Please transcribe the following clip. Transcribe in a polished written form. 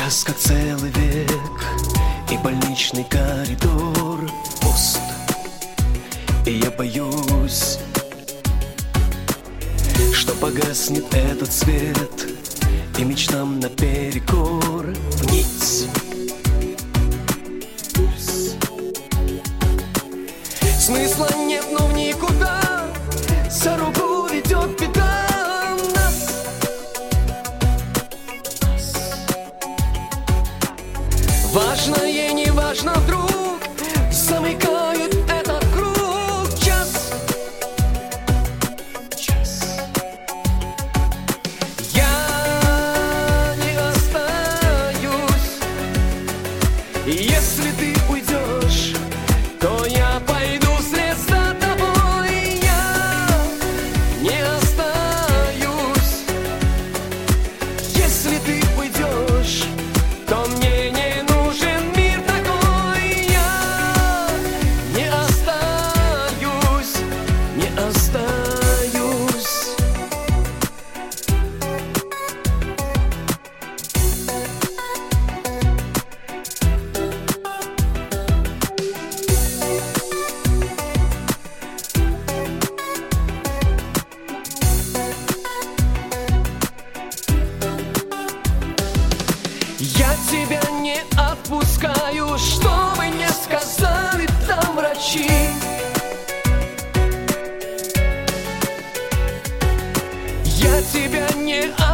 Час как целый век, и больничный коридор пуст. И я боюсь, что погаснет этот свет, и мечтам наперекор вниз. Смысла нет, но в никуда, за руку ведет беда нас. Важное не важно вдруг, замыкают этот круг. Час. Я не остаюсь. Если ты уйдешь, то я пойду вслед за тобой. Я не остаюсь. Если ты уйдешь, то мне не нужен мир такой. Я не остаюсь, не остаюсь. Я тебя не отпускаю, что бы ни сказали там врачи. Я тебя не